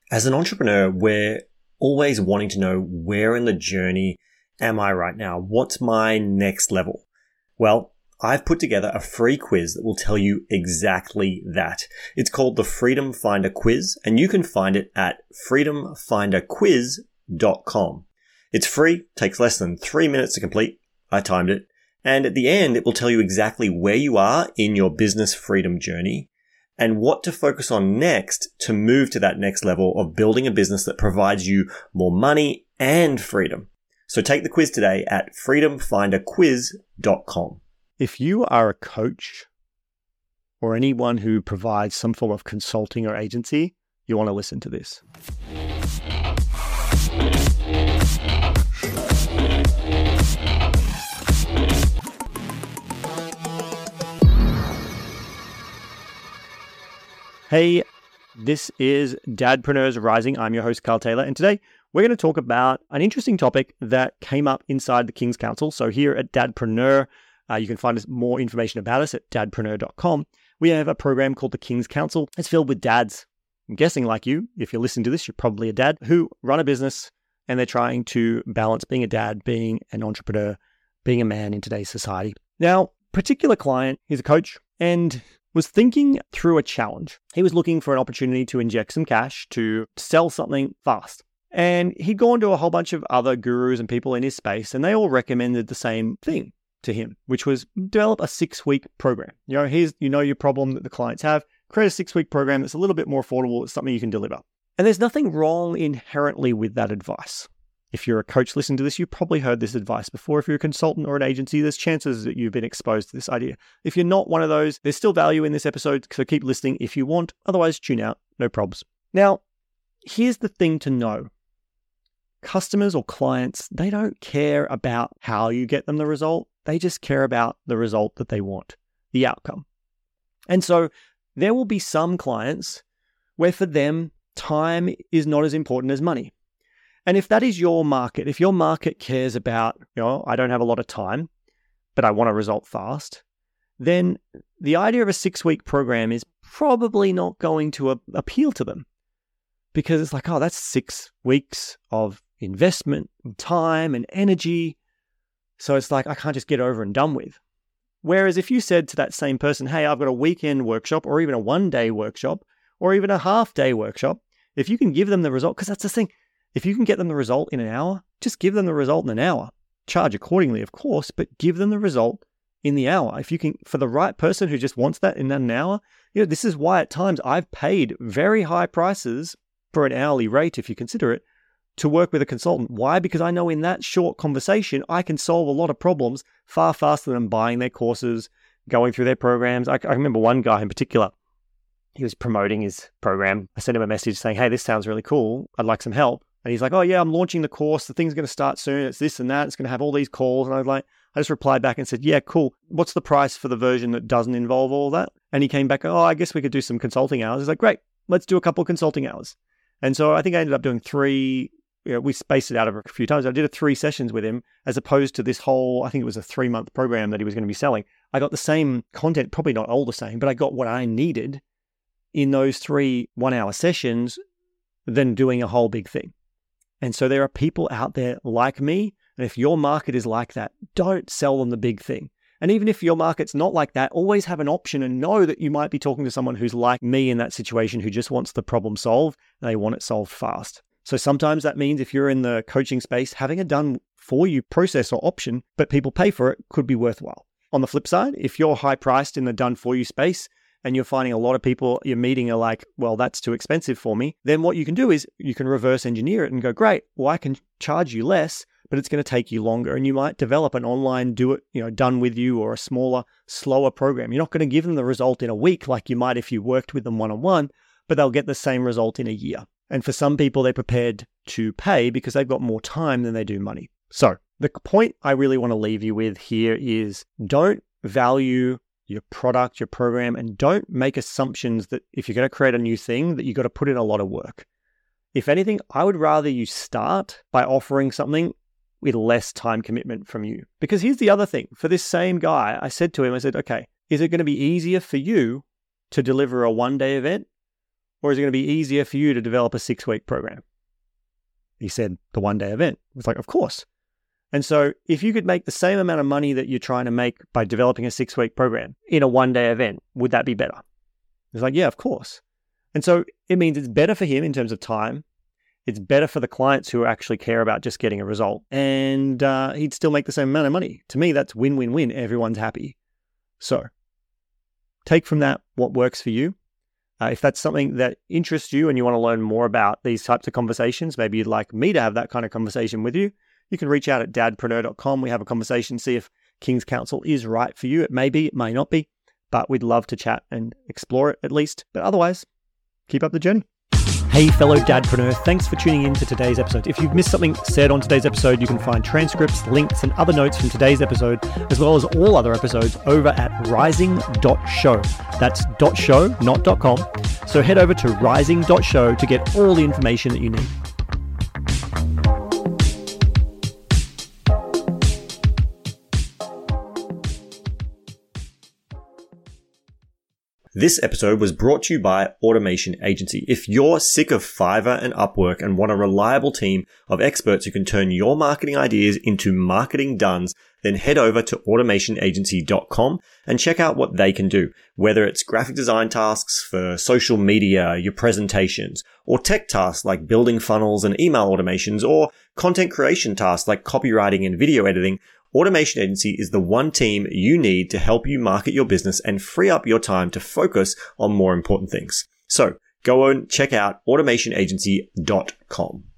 As an entrepreneur, we're always wanting to know, where in the journey am I right now? What's my next level? Well, I've put together a free quiz that will tell you exactly that. It's called the Freedom Finder Quiz, and you can find it at freedomfinderquiz.com. It's free, takes less than 3 minutes to complete. I timed it. And at the end, it will tell you exactly where you are in your business freedom journey and what to focus on next to move to that next level of building a business that provides you more money and freedom. So take the quiz today at freedomfinderquiz.com. If you are a coach or anyone who provides some form of consulting or agency, you want to listen to this. Hey, this is Dadpreneurs Rising. I'm your host, Carl Taylor, and today we're going to talk about an interesting topic that came up inside the King's Council. So here at Dadpreneur, you can find more information about us at dadpreneur.com. We have a program called the King's Council. It's filled with dads. I'm guessing like you, if you're listening to this, you're probably a dad who run a business and they're trying to balance being a dad, being an entrepreneur, being a man in today's society. Now, particular client, he's a coach and was thinking through a challenge. He was looking for an opportunity to inject some cash to sell something fast. And he'd gone to a whole bunch of other gurus and people in his space, and they all recommended the same thing to him, which was develop a 6-week program. Here's your problem that the clients have. Create a 6-week program that's a little bit more affordable. It's something you can deliver. And there's nothing wrong inherently with that advice. If you're a coach listening to this, you've probably heard this advice before. If you're a consultant or an agency, there's chances that you've been exposed to this idea. If you're not one of those, there's still value in this episode, so keep listening if you want. Otherwise, tune out. No probs. Now, here's the thing to know. Customers or clients, they don't care about how you get them the result. They just care about the result that they want, the outcome. And so there will be some clients where for them, time is not as important as money. And if that is your market, if your market cares about, I don't have a lot of time, but I want a result fast, then the idea of a 6-week program is probably not going to appeal to them, because it's like, that's 6 weeks of investment, and time and energy. So it's like, I can't just get over and done with. Whereas if you said to that same person, hey, I've got a weekend workshop or even a 1-day workshop or even a half-day workshop, if you can give them the result, because that's the thing, if you can get them the result in an hour, just give them the result in an hour. Charge accordingly, of course, but give them the result in the hour. If you can, for the right person who just wants that in an hour, this is why at times I've paid very high prices for an hourly rate, if you consider it, to work with a consultant. Why? Because I know in that short conversation, I can solve a lot of problems far faster than buying their courses, going through their programs. I remember one guy in particular, he was promoting his program. I sent him a message saying, hey, this sounds really cool. I'd like some help. And he's like, oh yeah, I'm launching the course. The thing's going to start soon. It's this and that. It's going to have all these calls. And I just replied back and said, yeah, cool. What's the price for the version that doesn't involve all that? And he came back, I guess we could do some consulting hours. He's like, great, let's do a couple of consulting hours. And so I think I ended up doing 3, we spaced it out over a few times. I did 3 sessions with him as opposed to this whole, I think it was a 3-month program that he was going to be selling. I got the same content, probably not all the same, but I got what I needed in those 3 1-hour sessions than doing a whole big thing. And so there are people out there like me, and if your market is like that, don't sell them the big thing. And even if your market's not like that, always have an option and know that you might be talking to someone who's like me in that situation, who just wants the problem solved, and they want it solved fast. So sometimes that means if you're in the coaching space, having a done-for-you process or option, but people pay for it, could be worthwhile. On the flip side, if you're high-priced in the done-for-you space, and you're finding a lot of people you're meeting are like, well, that's too expensive for me, then what you can do is you can reverse engineer it and go, great, well, I can charge you less, but it's going to take you longer. And you might develop an online done with you or a smaller, slower program. You're not going to give them the result in a week like you might if you worked with them one-on-one, but they'll get the same result in a year. And for some people, they're prepared to pay because they've got more time than they do money. So the point I really want to leave you with here is don't value your product, your program, and don't make assumptions that if you're going to create a new thing, that you've got to put in a lot of work. If anything, I would rather you start by offering something with less time commitment from you. Because here's the other thing. For this same guy, I said to him, okay, is it going to be easier for you to deliver a 1-day event or is it going to be easier for you to develop a 6-week program? He said, the 1-day event. I was like, of course. And so if you could make the same amount of money that you're trying to make by developing a 6-week program in a 1-day event, would that be better? He's like, yeah, of course. And so it means it's better for him in terms of time. It's better for the clients who actually care about just getting a result. And he'd still make the same amount of money. To me, that's win-win-win. Everyone's happy. So take from that what works for you. If that's something that interests you and you want to learn more about these types of conversations, maybe you'd like me to have that kind of conversation with you, you can reach out at dadpreneur.com. We have a conversation, see if King's Counsel is right for you. It may be, it may not be, but we'd love to chat and explore it at least. But otherwise, keep up the journey. Hey, fellow dadpreneur, thanks for tuning in to today's episode. If you've missed something said on today's episode, you can find transcripts, links, and other notes from today's episode, as well as all other episodes over at rising.show. That's .show, not .com. So head over to rising.show to get all the information that you need. This episode was brought to you by Automation Agency. If you're sick of Fiverr and Upwork and want a reliable team of experts who can turn your marketing ideas into marketing duns, then head over to automationagency.com and check out what they can do. Whether it's graphic design tasks for social media, your presentations, or tech tasks like building funnels and email automations, or content creation tasks like copywriting and video editing, Automation Agency is the one team you need to help you market your business and free up your time to focus on more important things. So go and check out automationagency.com.